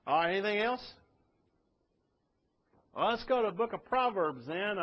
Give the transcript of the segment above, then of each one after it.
All right, anything else? Well, let's go to the book of Proverbs then.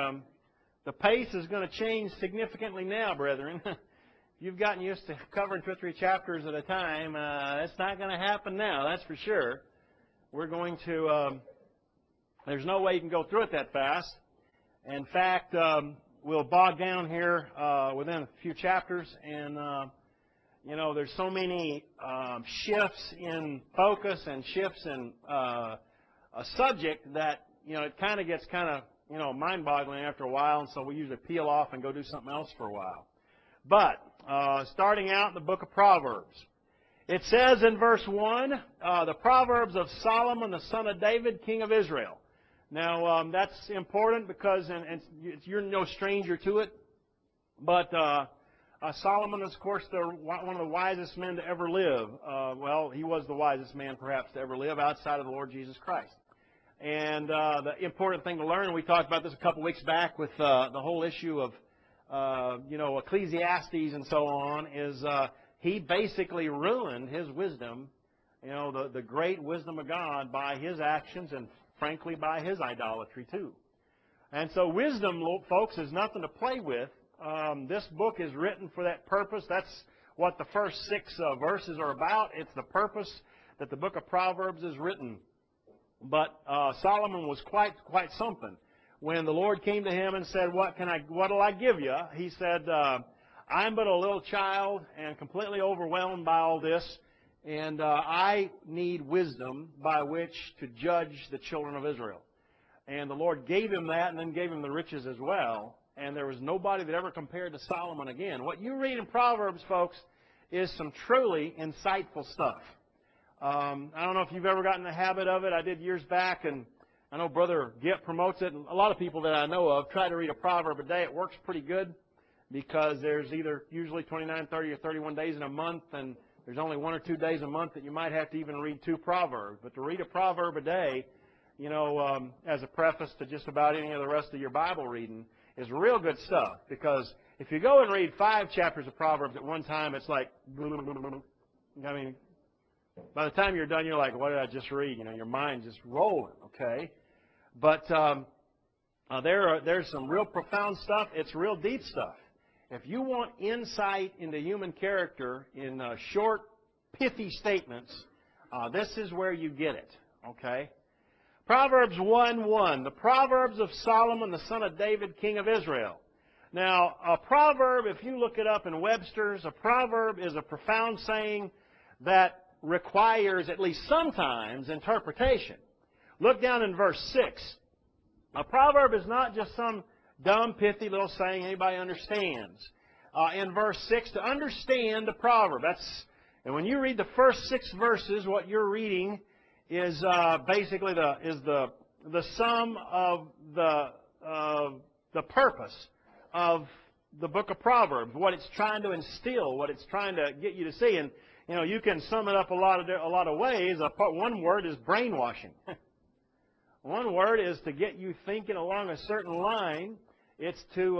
The pace is going to change significantly now, brethren. You've gotten used to covering 2 or 3 chapters at a time. It's not going to happen now, that's for sure. We're going to, there's no way you can go through it that fast. In fact, we'll bog down here within a few chapters, and you know, there's so many shifts in focus and shifts in a subject that, you know, it kind of gets you know, mind-boggling after a while, and so we usually peel off and go do something else for a while. But starting out in the book of Proverbs, it says in verse 1, the Proverbs of Solomon, the son of David, king of Israel. Now, that's important because and you're no stranger to it. But Solomon is, of course, one of the wisest men to ever live. Well, he was the wisest man, perhaps, to ever live outside of the Lord Jesus Christ. And the important thing to learn, we talked about this a couple weeks back with the whole issue of, you know, Ecclesiastes and so on, is he basically ruined his wisdom, you know, the great wisdom of God by his actions and, frankly, by his idolatry too. And so wisdom, folks, is nothing to play with. This book is written for that purpose. That's what the first 6 verses are about. It's the purpose that the book of Proverbs is written. But Solomon was quite something. When the Lord came to him and said, what'll I give you? He said, I'm but a little child and completely overwhelmed by all this, and I need wisdom by which to judge the children of Israel. And the Lord gave him that and then gave him the riches as well. And there was nobody that ever compared to Solomon again. What you read in Proverbs, folks, is some truly insightful stuff. I don't know if you've ever gotten the habit of it. I did years back, and I know Brother Gipp promotes it. And a lot of people that I know of try to read a proverb a day. It works pretty good because there's either usually 29, 30, or 31 days in a month, and there's only 1 or 2 days a month that you might have to even read 2 proverbs. But to read a proverb a day, you know, as a preface to just about any of the rest of your Bible reading, is real good stuff. Because if you go and read 5 chapters of Proverbs at one time, it's like, I mean, by the time you're done, you're like, what did I just read? You know, your mind's just rolling, okay? But there's some real profound stuff. It's real deep stuff. If you want insight into human character in short, pithy statements, this is where you get it, okay? Proverbs 1:1, the Proverbs of Solomon, the son of David, king of Israel. Now, a proverb, if you look it up in Webster's, a proverb is a profound saying that requires, at least sometimes, interpretation. Look down in verse 6. A proverb is not just some dumb, pithy little saying anybody understands. In verse 6, to understand the proverb. And when you read the first 6 verses, what you're reading is basically the sum of the purpose of the book of Proverbs, what it's trying to instill, what it's trying to get you to see. And you know, you can sum it up a lot of ways. One word is brainwashing. One word is to get you thinking along a certain line. It's to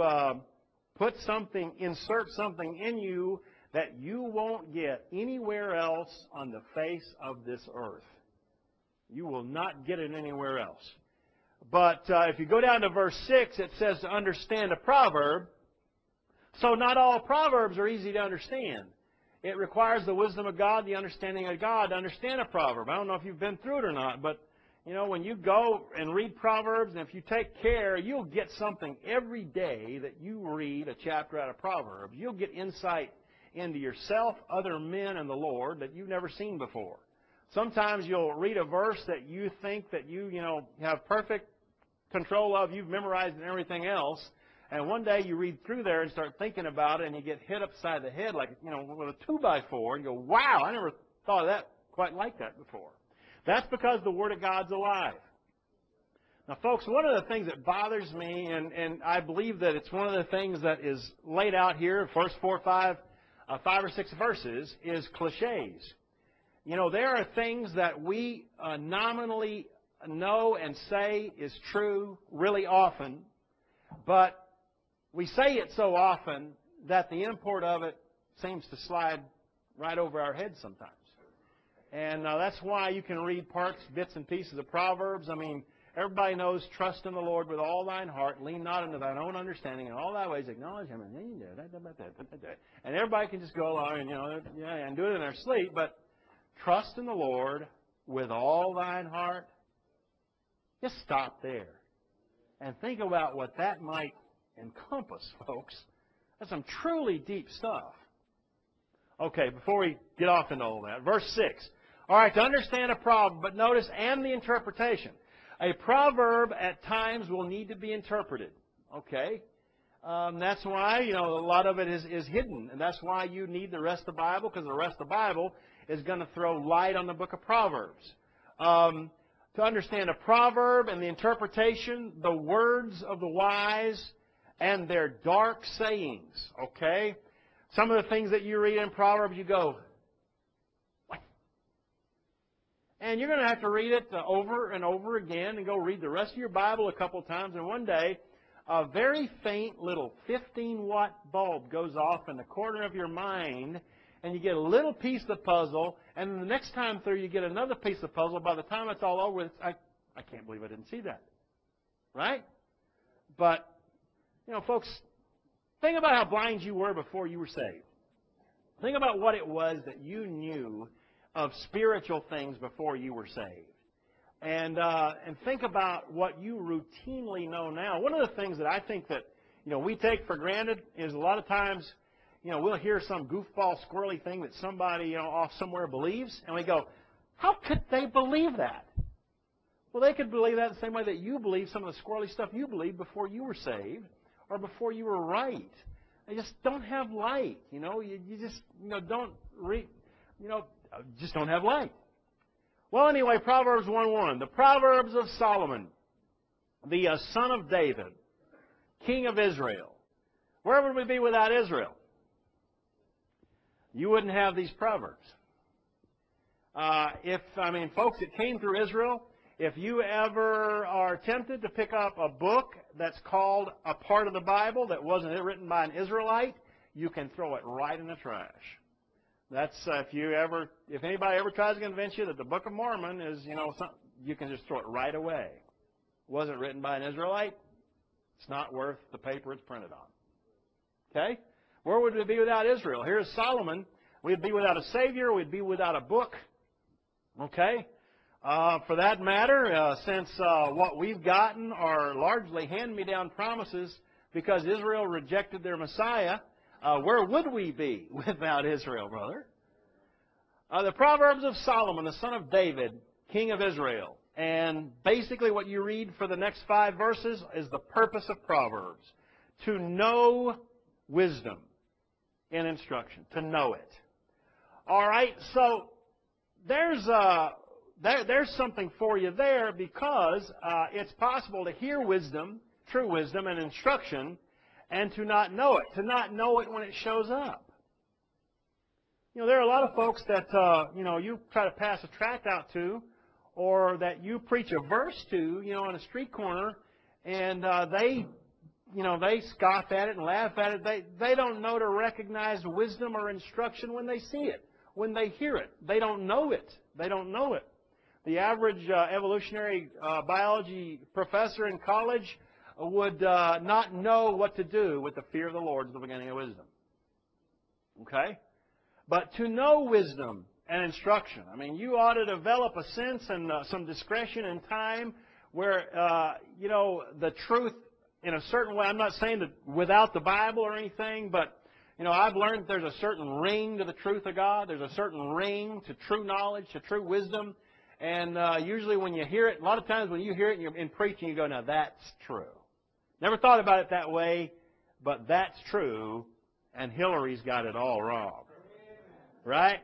insert something in you that you won't get anywhere else on the face of this earth. You will not get it anywhere else. But if you go down to verse 6, it says to understand a proverb. So not all proverbs are easy to understand. It requires the wisdom of God, the understanding of God to understand a proverb. I don't know if you've been through it or not, but you know, when you go and read Proverbs, and if you take care, you'll get something every day that you read a chapter out of Proverbs. You'll get insight into yourself, other men, and the Lord that you've never seen before. Sometimes you'll read a verse that you think that you have perfect control of, you've memorized and everything else, and one day you read through there and start thinking about it, and you get hit upside the head like, with a 2x4, and you go, wow, I never thought of that quite like that before. That's because the Word of God's alive. Now, folks, one of the things that bothers me, and I believe that it's one of the things that is laid out here, first 5 or 6 verses, is cliches. You know, there are things that we nominally know and say is true really often, but we say it so often that the import of it seems to slide right over our heads sometimes. And that's why you can read parts, bits and pieces of Proverbs. I mean, everybody knows, trust in the Lord with all thine heart, lean not into thine own understanding, in all thy ways acknowledge him, and everybody can just go along and do it in their sleep, but trust in the Lord with all thine heart. Just stop there and think about what that might encompass, folks. That's some truly deep stuff. Okay, before we get off into all that, verse 6. All right, to understand a proverb, but notice, and the interpretation. A proverb at times will need to be interpreted. Okay? That's why, a lot of it is hidden. And that's why you need the rest of the Bible, because the rest of the Bible is going to throw light on the book of Proverbs. To understand a proverb and the interpretation, the words of the wise and their dark sayings. Okay? Some of the things that you read in Proverbs, you go, what? And you're going to have to read it over and over again and go read the rest of your Bible a couple of times. And one day, a very faint little 15-watt bulb goes off in the corner of your mind, and you get a little piece of the puzzle, and then the next time through you get another piece of the puzzle. By the time it's all over, I can't believe I didn't see that. Right? But, folks, think about how blind you were before you were saved. Think about what it was that you knew of spiritual things before you were saved. And think about what you routinely know now. One of the things that I think that, we take for granted is a lot of times, we'll hear some goofball, squirrely thing that somebody, off somewhere believes, and we go, how could they believe that? Well, they could believe that the same way that you believe some of the squirrely stuff you believed before you were saved or before you were right. They just don't have light. You just, don't read, just don't have light. Well, anyway, Proverbs 1:1. The Proverbs of Solomon, the son of David, king of Israel. Where would we be without Israel? You wouldn't have these Proverbs. Folks, it came through Israel. If you ever are tempted to pick up a book that's called a part of the Bible that wasn't written by an Israelite, you can throw it right in the trash. That's if anybody ever tries to convince you that the Book of Mormon is, something, you can just throw it right away. Wasn't written by an Israelite. It's not worth the paper it's printed on. Okay? Where would we be without Israel? Here's Solomon. We'd be without a Savior. We'd be without a book. Okay? For that matter, since what we've gotten are largely hand-me-down promises because Israel rejected their Messiah, where would we be without Israel, brother? The Proverbs of Solomon, the son of David, king of Israel. And basically what you read for the next 5 verses is the purpose of Proverbs. To know wisdom in instruction. To know it. All right, so there's something for you there because it's possible to hear wisdom, true wisdom, and instruction, and to not know it. To not know it when it shows up. There are a lot of folks that, you try to pass a tract out to, or that you preach a verse to, on a street corner, and they scoff at it and laugh at it. They don't know to recognize wisdom or instruction when they see it, when they hear it. They don't know it. They don't know it. The average evolutionary biology professor in college would not know what to do with the fear of the Lord is the beginning of wisdom. Okay? But to know wisdom and instruction, you ought to develop a sense and some discretion and time where, the truth in a certain way. I'm not saying that without the Bible or anything, but, I've learned that there's a certain ring to the truth of God. There's a certain ring to true knowledge, to true wisdom. And usually when you hear it, a lot of times when you hear it in preaching, you go, now that's true. Never thought about it that way, but that's true, and Hillary's got it all wrong. Right?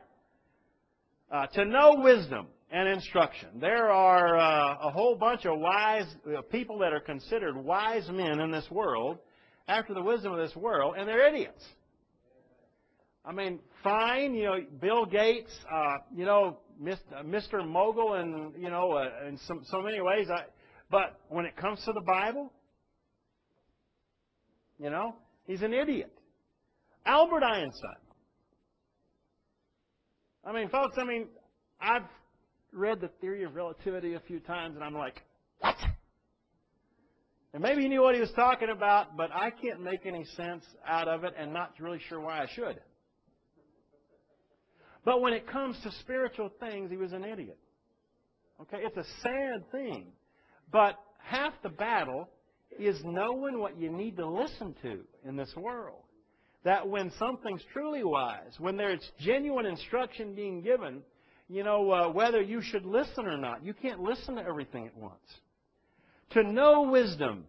To know wisdom and instruction. There are a whole bunch of wise people that are considered wise men in this world, after the wisdom of this world, and they're idiots. Fine, Bill Gates, Mr. Mogul, and in so many ways. But when it comes to the Bible, he's an idiot. Albert Einstein. Folks, I've read the theory of relativity a few times, and I'm like, what? And maybe he knew what he was talking about, but I can't make any sense out of it and not really sure why I should. But when it comes to spiritual things, he was an idiot. Okay, it's a sad thing. But half the battle is knowing what you need to listen to in this world. That when something's truly wise, when there's genuine instruction being given, whether you should listen or not. You can't listen to everything at once. To know wisdom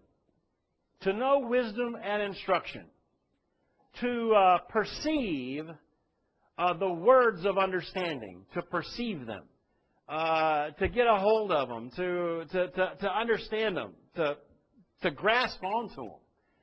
and instruction, to perceive the words of understanding, to perceive them, to get a hold of them, to understand them, to grasp onto them.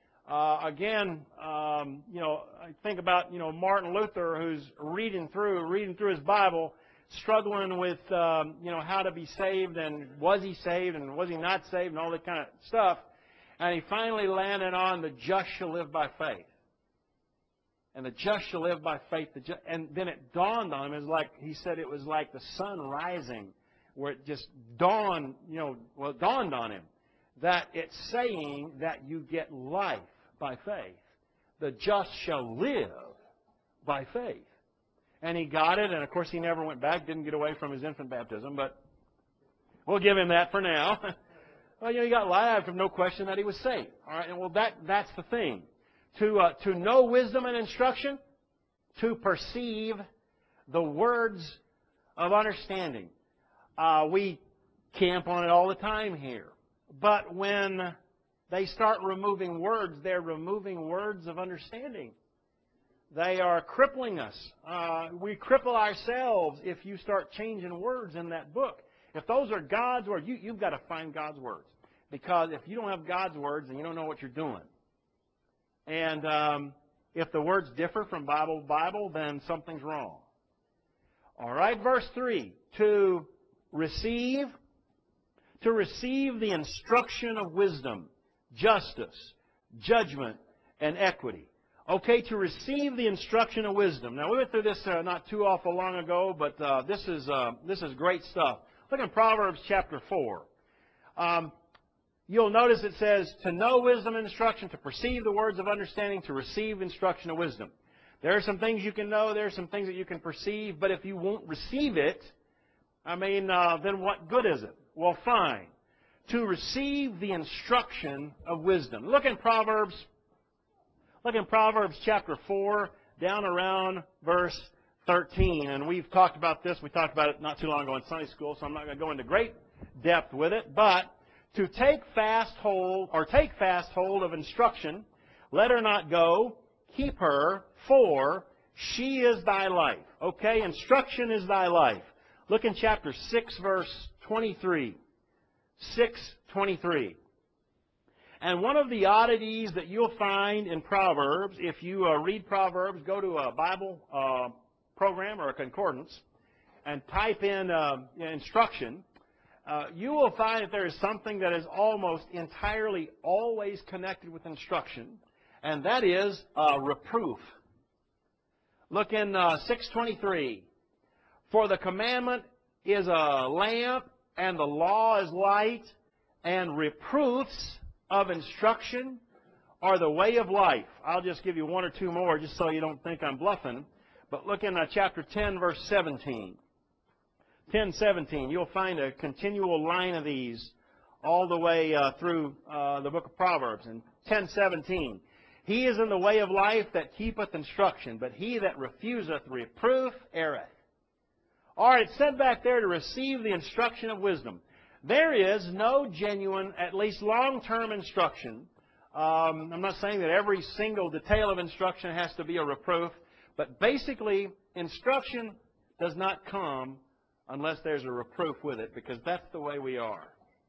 I think about Martin Luther, who's reading through his Bible, struggling with how to be saved, and was he saved and was he not saved, and all that kind of stuff. And he finally landed on the just shall live by faith. And the just shall live by faith. And then it dawned on him, he said it was like the sun rising, where it just dawned on him that it's saying that you get life by faith. The just shall live by faith. And he got it, and of course he never went back, didn't get away from his infant baptism, but we'll give him that for now. Well, he got light. I have no question that he was saved. All right, and well, that's the thing. To know wisdom and instruction, to perceive the words of understanding. We camp on it all the time here. But when they start removing words, they're removing words of understanding. They are crippling us. We cripple ourselves if you start changing words in that book. If those are God's words, you've got to find God's words. Because if you don't have God's words, then you don't know what you're doing. And if the words differ from Bible to Bible, then something's wrong. All right, verse 3. To receive the instruction of wisdom, justice, judgment, and equity. Okay, to receive the instruction of wisdom. Now, we went through this not too awful long ago, but this is great stuff. Look in Proverbs chapter 4. You'll notice it says, to know wisdom and instruction, to perceive the words of understanding, to receive instruction of wisdom. There are some things you can know, there are some things that you can perceive, but if you won't receive it, then what good is it? Well, fine. To receive the instruction of wisdom. Look in Proverbs chapter 4, down around verse 13. And we've talked about this. We talked about it not too long ago in Sunday school, so I'm not going to go into great depth with it. But to take fast hold of instruction, let her not go, keep her, for she is thy life. Okay, instruction is thy life. Look in chapter 6, verse 23. 6:23. And one of the oddities that you'll find in Proverbs, if you read Proverbs, go to a Bible program or a concordance and type in instruction, you will find that there is something that is almost entirely always connected with instruction, and that is reproof. Look in 6:23. For the commandment is a lamp, and the law is light, and reproofs of instruction are the way of life. I'll just give you one or two more just so you don't think I'm bluffing. But look in chapter 10, verse 17. 10:17. You'll find a continual line of these all the way through the book of Proverbs. And 10:17. He is in the way of life that keepeth instruction, but he that refuseth reproof erreth. All right, it's said back there to receive the instruction of wisdom. There is no genuine, at least long-term instruction. I'm not saying that every single detail of instruction has to be a reproof, but basically, instruction does not come unless there's a reproof with it, because that's the way we are.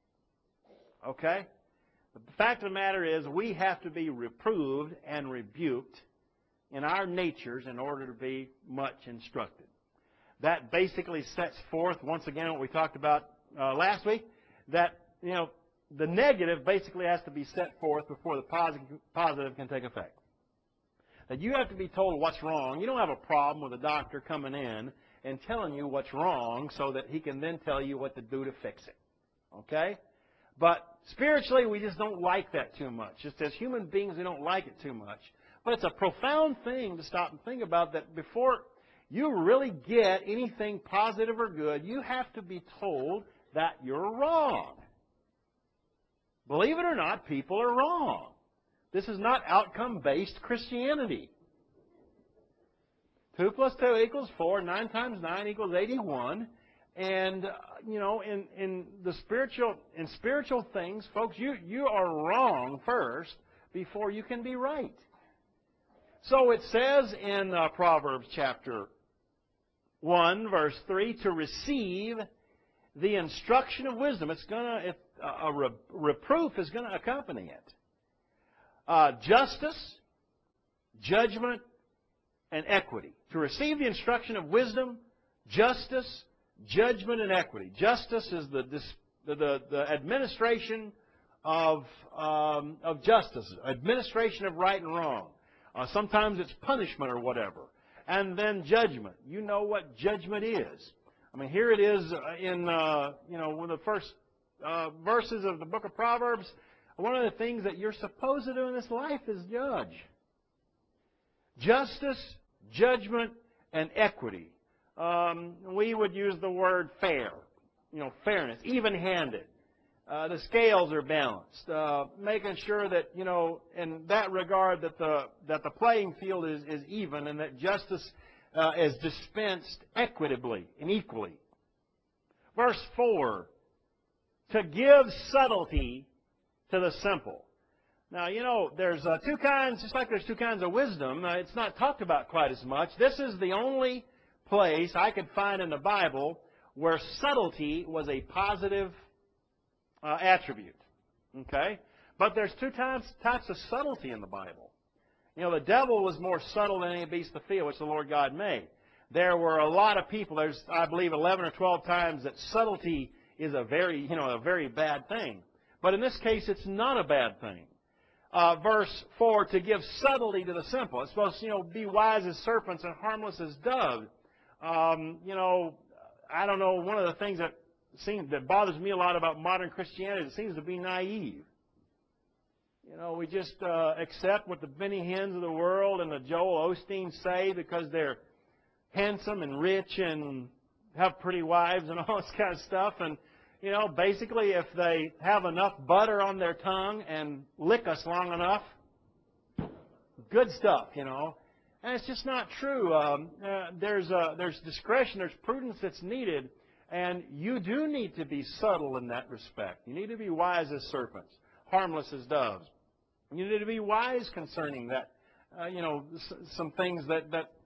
Okay? But the fact of the matter is, we have to be reproved and rebuked in our natures in order to be much instructed. That basically sets forth, once again, what we talked about last week, that, the negative basically has to be set forth before the positive can take effect. That you have to be told what's wrong. You don't have a problem with a doctor coming in and telling you what's wrong so that he can then tell you what to do to fix it. Okay? But spiritually, we just don't like that too much. Just as human beings, we don't like it too much. But it's a profound thing to stop and think about, that before you really get anything positive or good, you have to be told that you're wrong. Believe it or not, people are wrong. This is not outcome-based Christianity. 2 plus 2 equals 4. 9 times 9 equals 81. And, in spiritual things, folks, you are wrong first before you can be right. So it says in Proverbs chapter 1, verse 3, to receive the instruction of wisdom. A reproof is going to accompany it. Justice, judgment, and equity. To receive the instruction of wisdom, justice, judgment, and equity. Justice is the administration of justice, administration of right and wrong. Sometimes it's punishment or whatever. And then judgment. You know what judgment is. I mean, here it is in one of the first verses of the book of Proverbs. One of the things that you're supposed to do in this life is judge. Justice, judgment, and equity. We would use the word fair. Fairness, even-handed. The scales are balanced. Making sure that, in that regard, that the playing field is even, and that justice is dispensed equitably and equally. Verse 4, to give subtlety to the simple. Now, there's two kinds, just like there's two kinds of wisdom, it's not talked about quite as much. This is the only place I could find in the Bible where subtlety was a positive attribute. Okay? But there's two types of subtlety in the Bible. The devil was more subtle than any beast of the field which the Lord God made. There were a lot of people. There's, I believe, 11 or 12 times that subtlety is a very bad thing. But in this case, it's not a bad thing. Verse 4, to give subtlety to the simple. It's supposed to, be wise as serpents and harmless as doves. I don't know, one of the things that bothers me a lot about modern Christianity, it seems to be naive. We just accept what the Benny Hinns of the world and the Joel Osteen say because they're handsome and rich and have pretty wives and all this kind of stuff. And, basically if they have enough butter on their tongue and lick us long enough, good stuff, And it's just not true. There's discretion, there's prudence that's needed. And you do need to be subtle in that respect. You need to be wise as serpents, harmless as doves. You need to be wise concerning that, some things that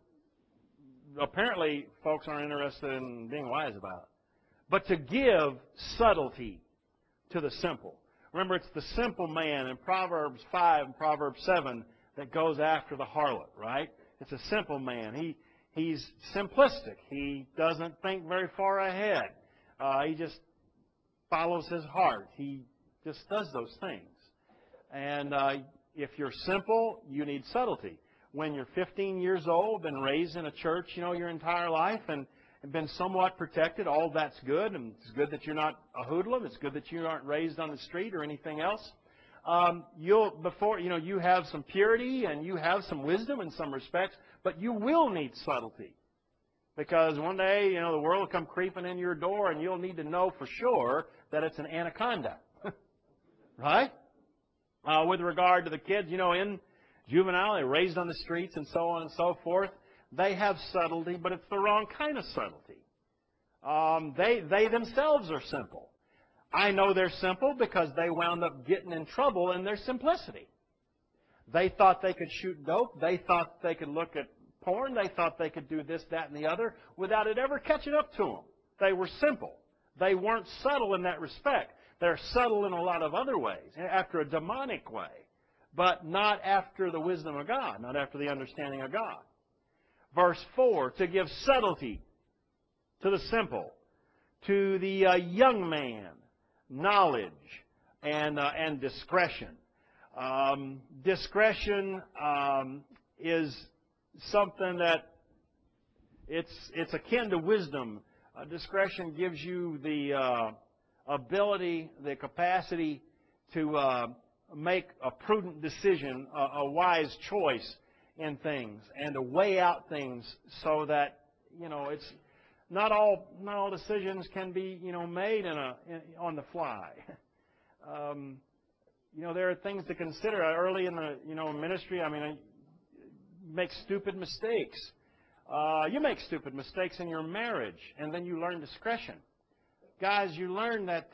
apparently folks aren't interested in being wise about. But to give subtlety to the simple. Remember, it's the simple man in Proverbs 5 and Proverbs 7 that goes after the harlot, right? It's a simple man. He's simplistic. He doesn't think very far ahead. He just follows his heart. He just does those things. And if you're simple, you need subtlety. When you're 15 years old, been raised in a church, your entire life, and been somewhat protected, all that's good. And it's good that you're not a hoodlum. It's good that you aren't raised on the street or anything else. You have some purity and you have some wisdom in some respects, but you will need subtlety. Because one day, the world will come creeping in your door and you'll need to know for sure that it's an anaconda. Right? With regard to the kids, in juvenile, they're raised on the streets and so on and so forth. They have subtlety, but it's the wrong kind of subtlety. They themselves are simple. I know they're simple because they wound up getting in trouble in their simplicity. They thought they could shoot dope. They thought they could look at porn. They thought they could do this, that, and the other without it ever catching up to them. They were simple. They weren't subtle in that respect. They're subtle in a lot of other ways, after a demonic way, but not after the wisdom of God, not after the understanding of God. Verse 4, to give subtlety to the simple, to the young man, knowledge and discretion. Discretion is something that It's akin to wisdom. Discretion gives you the ability, the capacity to make a prudent decision, a wise choice in things, and to weigh out things so that it's not all decisions can be made on the fly. There are things to consider early in the ministry. I mean, you make stupid mistakes. You make stupid mistakes in your marriage, and then you learn discretion. Guys, you learn that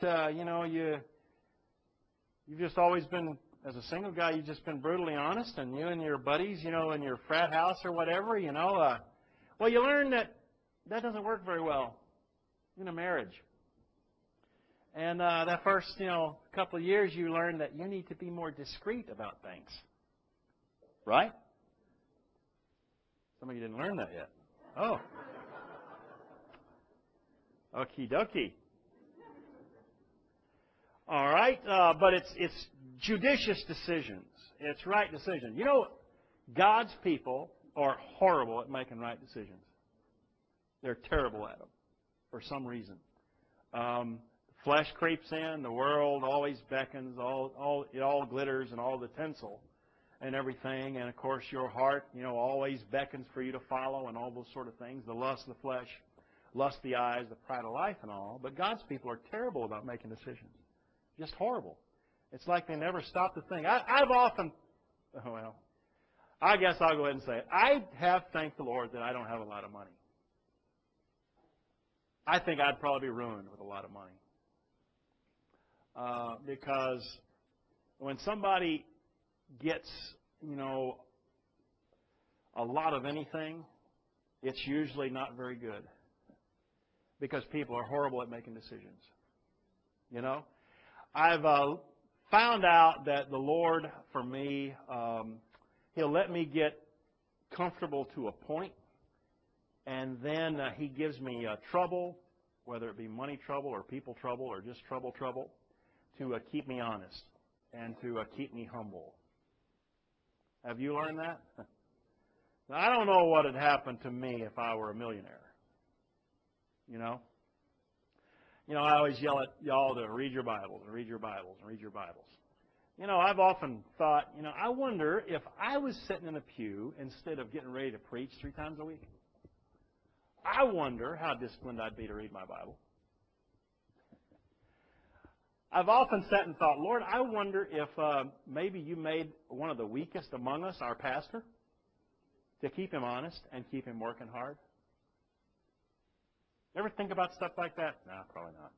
you've just always been, as a single guy, you've just been brutally honest, and you and your buddies, in your frat house or whatever, well, you learn that doesn't work very well in a marriage. And that first, couple of years, you learn that you need to be more discreet about things. Right? Some of you didn't learn that yet. Oh. Okie dokie. All right, but it's judicious decisions. It's right decisions. God's people are horrible at making right decisions. They're terrible at them for some reason. Flesh creeps in. The world always beckons. It all glitters and all the tinsel and everything. And, of course, your heart, always beckons for you to follow and all those sort of things. The lust of the flesh, lust of the eyes, the pride of life and all. But God's people are terrible about making decisions. Just horrible. It's like they never stop to think. I've often, I guess I'll go ahead and say it. I have thanked the Lord that I don't have a lot of money. I think I'd probably be ruined with a lot of money. Because when somebody gets, a lot of anything, it's usually not very good. Because people are horrible at making decisions. I've found out that the Lord, for me, He'll let me get comfortable to a point, and then He gives me trouble, whether it be money trouble or people trouble or just trouble, to keep me honest and to keep me humble. Have you learned that? Now, I don't know what would happen to me if I were a millionaire. I always yell at y'all to read your Bibles and read your Bibles and read your Bibles. I've often thought, I wonder if I was sitting in a pew instead of getting ready to preach 3 times a week. I wonder how disciplined I'd be to read my Bible. I've often sat and thought, Lord, I wonder if maybe you made one of the weakest among us our pastor to keep him honest and keep him working hard. Ever think about stuff like that? No, probably not.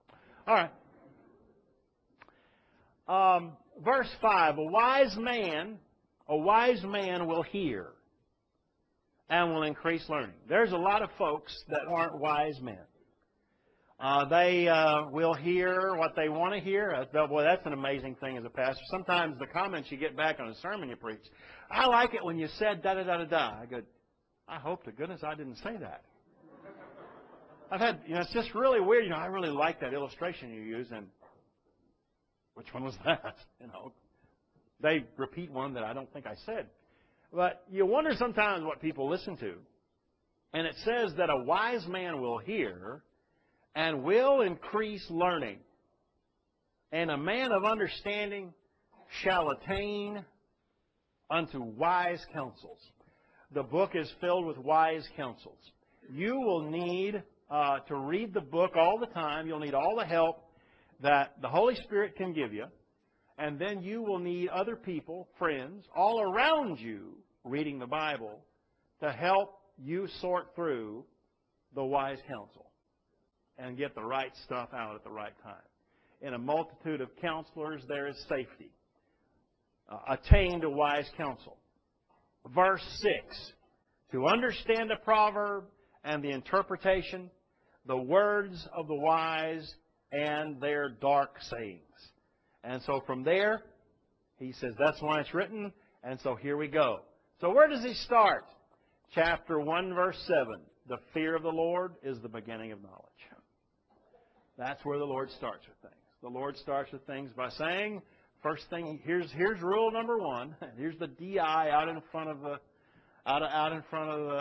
All right. Verse 5, a wise man will hear and will increase learning. There's a lot of folks that aren't wise men. They will hear what they want to hear. Boy, that's an amazing thing as a pastor. Sometimes the comments you get back on a sermon you preach, I like it when you said da-da-da-da-da. I go, I hope to goodness I didn't say that. I've had, it's just really weird. I really like that illustration you use, and which one was that? They repeat one that I don't think I said. But you wonder sometimes what people listen to. And it says that a wise man will hear and will increase learning. And a man of understanding shall attain unto wise counsels. The book is filled with wise counsels. You will need to read the book all the time. You'll need all the help that the Holy Spirit can give you. And then you will need other people, friends, all around you reading the Bible to help you sort through the wise counsel and get the right stuff out at the right time. In a multitude of counselors, there is safety. Attain to wise counsel. Verse 6, to understand a proverb and the interpretation, the words of the wise and their dark sayings. And so from there, he says, that's why it's written, and so here we go. So where does he start? Chapter 1, verse 7. The fear of the Lord is the beginning of knowledge. That's where the Lord starts with things. The Lord starts with things by saying, first thing, here's rule number 1. Here's the DI out in front of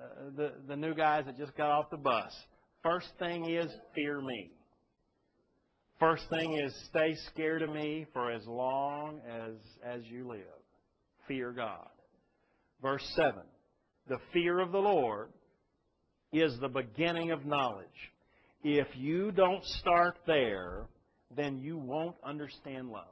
the new guys that just got off the bus. First thing is fear me. First thing is stay scared of me for as long as you live. Fear God. Verse 7. The fear of the Lord is the beginning of knowledge. If you don't start there, then you won't understand love.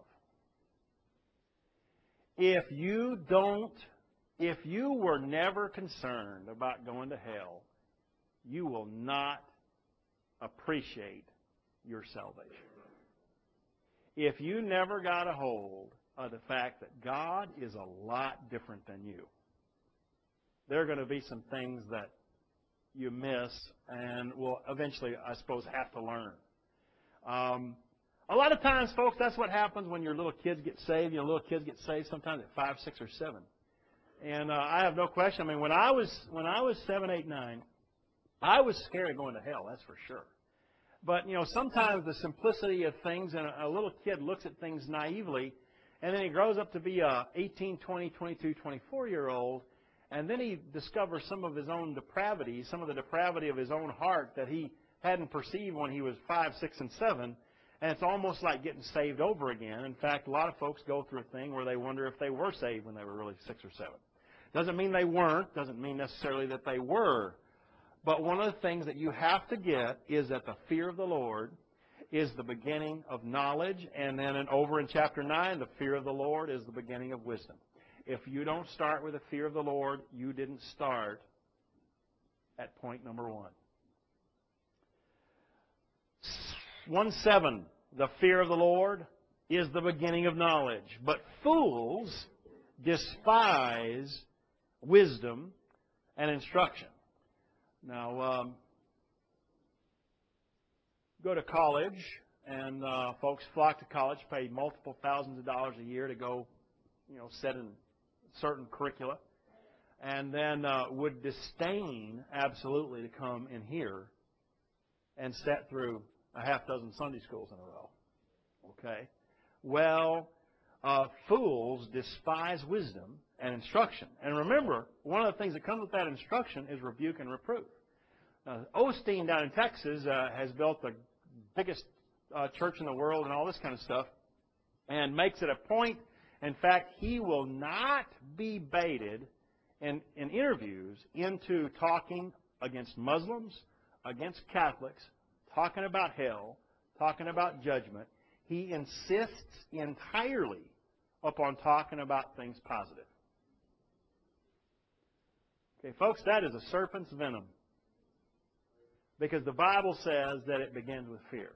If you were never concerned about going to hell, you will not appreciate your salvation. If you never got a hold of the fact that God is a lot different than you, there are going to be some things that you miss and will eventually, I suppose, have to learn. A lot of times, folks, that's what happens when your little kids get saved. You know, little kids get saved sometimes at 5, 6, or 7. And I have no question. I mean, when I was 7, 8, 9, I was scared of going to hell, that's for sure. But, you know, sometimes the simplicity of things, and a little kid looks at things naively, and then he grows up to be a 18, 20, 22, 24-year-old, and then he discovers some of his own depravity, some of the depravity of his own heart that he hadn't perceived when he was 5, 6, and 7, and it's almost like getting saved over again. In fact, a lot of folks go through a thing where they wonder if they were saved when they were really 6 or 7. Doesn't mean they weren't, doesn't mean necessarily that they were. But one of the things that you have to get is that the fear of the Lord is the beginning of knowledge. And then over in chapter 9, the fear of the Lord is the beginning of wisdom. If you don't start with the fear of the Lord, you didn't start at point number 1. 1:7, the fear of the Lord is the beginning of knowledge. But fools despise wisdom and instruction. Now, go to college, and folks flock to college, pay multiple thousands of dollars a year to go, you know, sit in certain curricula, and then would disdain absolutely to come in here and sit through a half dozen Sunday schools in a row. Okay? Well, fools despise wisdom and instruction. And remember, one of the things that comes with that instruction is rebuke and reproof. Osteen down in Texas has built the biggest church in the world and all this kind of stuff, and makes it a point. In fact, he will not be baited in interviews into talking against Muslims, against Catholics, talking about hell, talking about judgment. He insists entirely upon talking about things positive. Okay, folks, that is a serpent's venom. Because the Bible says that it begins with fear.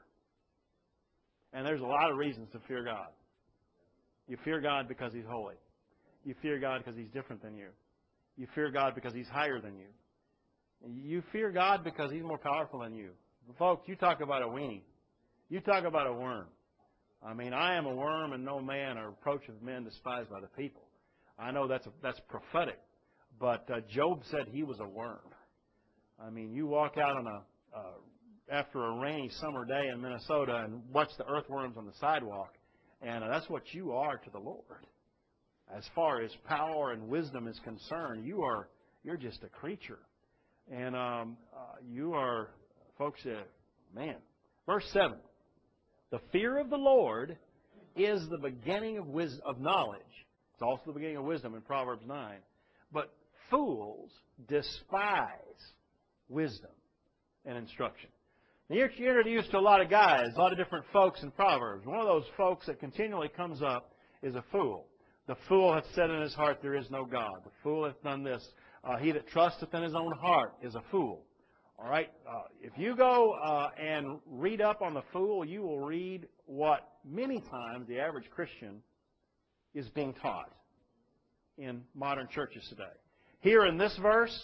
And there's a lot of reasons to fear God. You fear God because He's holy. You fear God because He's different than you. You fear God because He's higher than you. You fear God because He's more powerful than you. Folks, you talk about a weenie. You talk about a worm. I mean, I am a worm and no man, or reproach of men despised by the people. I know that's prophetic. But Job said he was a worm. I mean, you walk out on after a rainy summer day in Minnesota and watch the earthworms on the sidewalk, and that's what you are to the Lord. As far as power and wisdom is concerned, you're just a creature, and you are, folks. Man, verse 7: the fear of the Lord is the beginning of knowledge. It's also the beginning of wisdom in Proverbs 9. But fools despise wisdom and instruction. Now, you're introduced to a lot of guys, a lot of different folks in Proverbs. One of those folks that continually comes up is a fool. The fool hath said in his heart, there is no God. The fool hath done this. He that trusteth in his own heart is a fool. All right? If you go and read up on the fool, you will read what many times the average Christian is being taught in modern churches today. Here in this verse,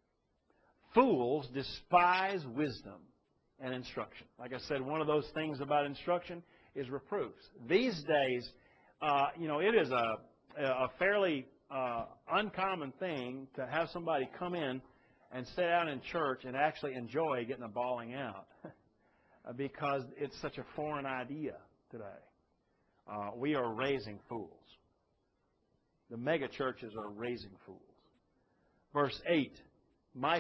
fools despise wisdom and instruction. Like I said, one of those things about instruction is reproofs. These days, it is a fairly uncommon thing to have somebody come in and sit down in church and actually enjoy getting a bawling out because it's such a foreign idea today. We are raising fools. The mega churches are raising fools. Verse 8, My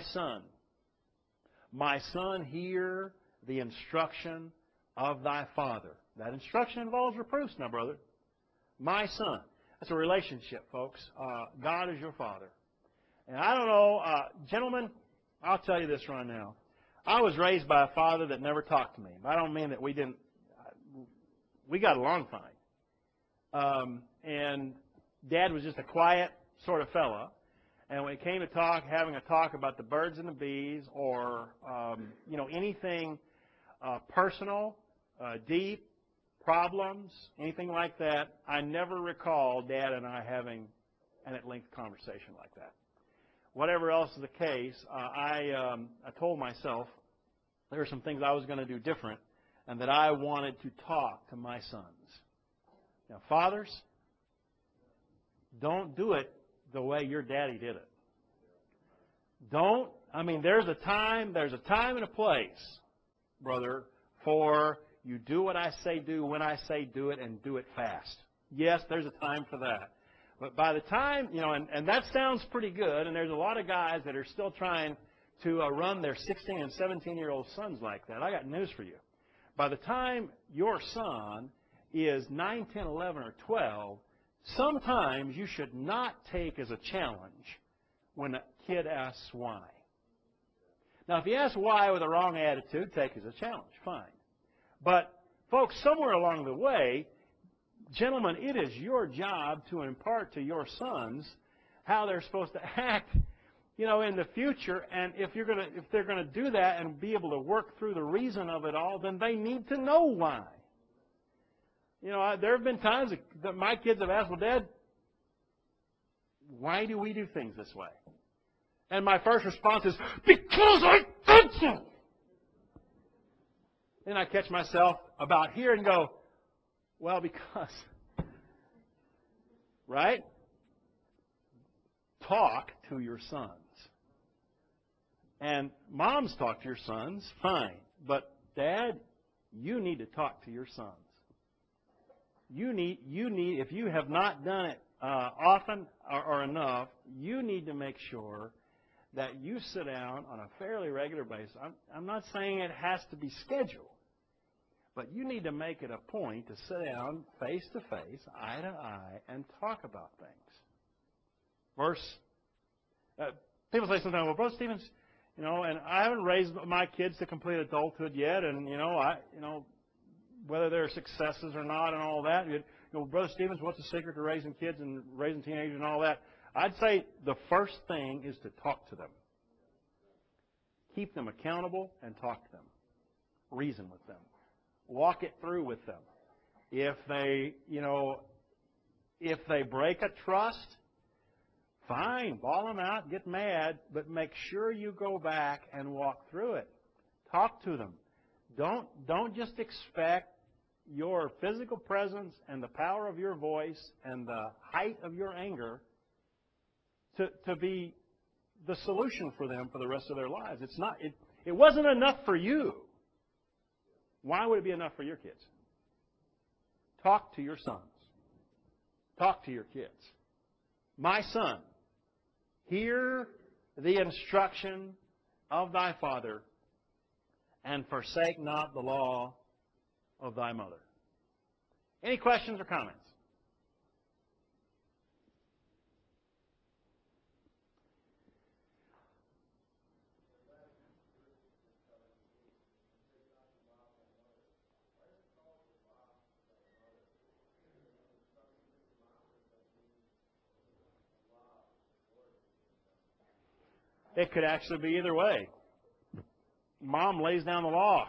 son, hear the instruction of thy father. That instruction involves reproofs now, brother. My son. That's a relationship, folks. God is your father. And I don't know, gentlemen, I'll tell you this right now. I was raised by a father that never talked to me. I don't mean that we didn't. We got along fine. And Dad was just a quiet sort of fella. And when it came to having a talk about the birds and the bees, or anything personal, deep, problems, anything like that, I never recall Dad and I having an at-length conversation like that. Whatever else is the case, I told myself there were some things I was going to do different, and that I wanted to talk to my sons. Now, fathers, don't do it the way your daddy did it. There's a time and a place, brother, for you do what I say do when I say do it, and do it fast. Yes, there's a time for that. But by the time, and that sounds pretty good, and there's a lot of guys that are still trying to run their 16 and 17-year-old sons like that. I got news for you. By the time your son is 9, 10, 11, or 12, sometimes you should not take as a challenge when a kid asks why. Now, if you ask why with a wrong attitude, take it as a challenge. Fine. But, folks, somewhere along the way, gentlemen, it is your job to impart to your sons how they're supposed to act, in the future. And if they're going to do that and be able to work through the reason of it all, then they need to know why. There have been times that my kids have asked, well, Dad, why do we do things this way? And my first response is, because I think so. Then I catch myself about here and go, well, because. Right? Talk to your sons. And moms talk to your sons, fine. But, Dad, you need to talk to your sons. You need, if you have not done it often or enough, you need to make sure that you sit down on a fairly regular basis. I'm not saying it has to be scheduled, but you need to make it a point to sit down face to face, eye to eye, and talk about things. People say sometimes, well, Brother Stevens, and I haven't raised my kids to complete adulthood yet, and whether they're successes or not, and all that. Brother Stevens, what's the secret to raising kids and raising teenagers and all that? I'd say the first thing is to talk to them. Keep them accountable and talk to them. Reason with them. Walk it through with them. If they break a trust, fine, bawl them out, get mad, but make sure you go back and walk through it. Talk to them. Don't just expect your physical presence and the power of your voice and the height of your anger to be the solution for them for the rest of their lives. It's not. It wasn't enough for you. Why would it be enough for your kids? Talk to your sons. Talk to your kids. My son, hear the instruction of thy father, and forsake not the law of thy mother. Any questions or comments? It could actually be either way. Mom lays down the law,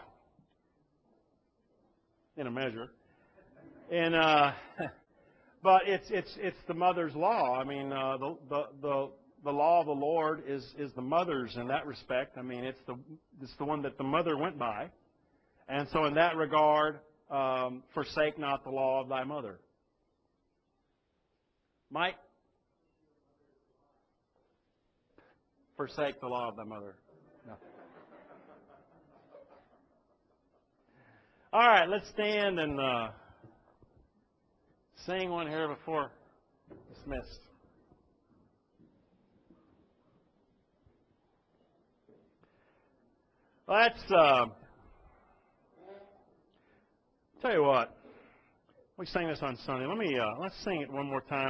in a measure, and but it's the mother's law. The law of the Lord is the mother's in that respect. It's the one that the mother went by, and so in that regard, forsake not the law of thy mother. Mike. Forsake the law of thy mother. No. All right, let's stand and sing one here before dismissed. Let's tell you what. We sang this on Sunday. Let's sing it one more time.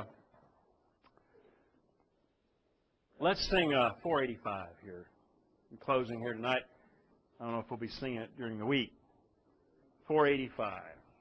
Let's sing 485 here in closing here tonight. I don't know if we'll be singing it during the week. 485.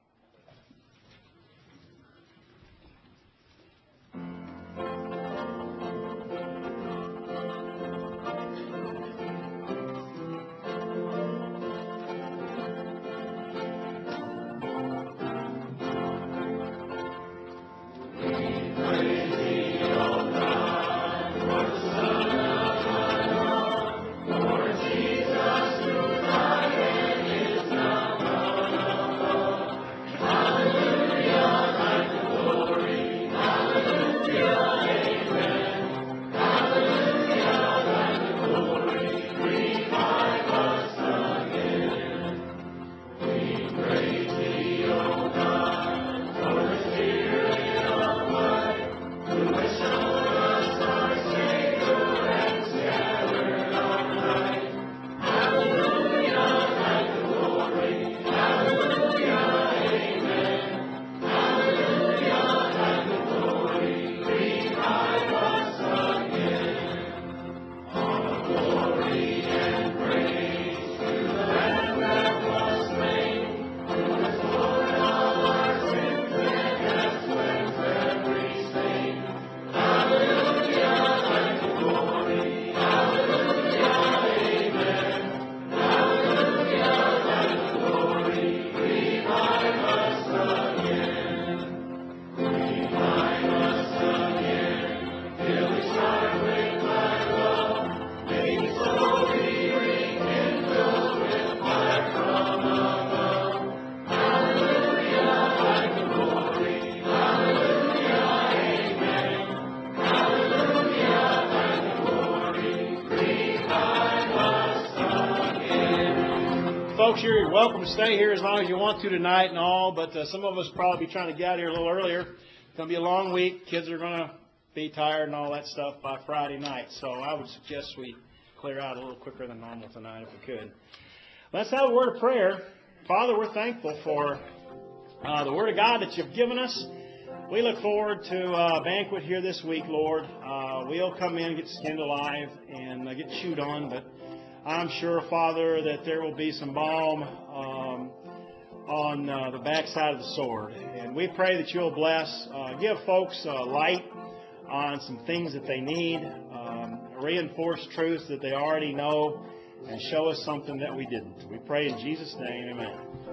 Folks, you're welcome to stay here as long as you want to tonight and all, but some of us probably be trying to get out of here a little earlier. It's going to be a long week. Kids are going to be tired and all that stuff by Friday night, so I would suggest we clear out a little quicker than normal tonight if we could. Let's have a word of prayer. Father, we're thankful for the Word of God that you've given us. We look forward to a banquet here this week, Lord. We'll come in and get skinned alive and get chewed on, but I'm sure, Father, that there will be some balm on the backside of the sword. And we pray that you'll bless, give folks light on some things that they need, reinforce truths that they already know, and show us something that we didn't. We pray in Jesus' name, amen.